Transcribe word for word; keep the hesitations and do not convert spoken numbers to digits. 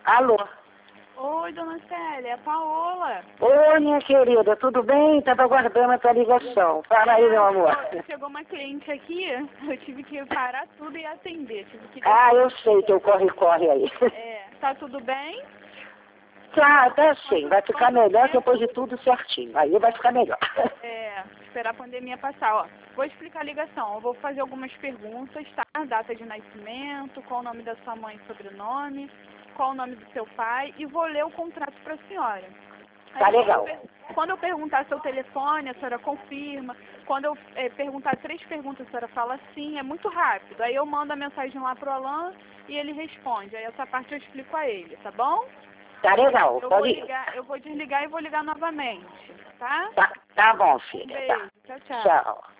Alô? Oi, dona Célia, é a Paola. Oi, minha querida, tudo bem? Estava aguardando a tua ligação. Fala aí, meu amor. Chegou uma cliente aqui, eu tive que parar tudo e atender. Tive que Ah, eu sei que eu corre-corre aí. É, tá tudo bem? Tá, tá sim. Vai ficar melhor depois de tudo certinho. Aí vai ficar melhor. É, esperar a pandemia passar, ó. Vou explicar a ligação. Eu vou fazer algumas perguntas, tá? Data de nascimento, qual o nome da sua mãe e sobrenome, qual o nome do seu pai, e vou ler o contrato para a senhora. Aí, Tá legal. Quando eu, quando eu perguntar seu telefone, a senhora confirma. Quando eu é, perguntar três perguntas, a senhora fala sim, é muito rápido. Aí eu mando a mensagem lá pro Alan e ele responde. Aí essa parte eu explico a ele, tá bom? Tá legal, Eu vou, pode ir. ligar, eu vou desligar e vou ligar novamente, tá? Tá, tá bom, Um filha. beijo, Tá. tchau, tchau. Tchau.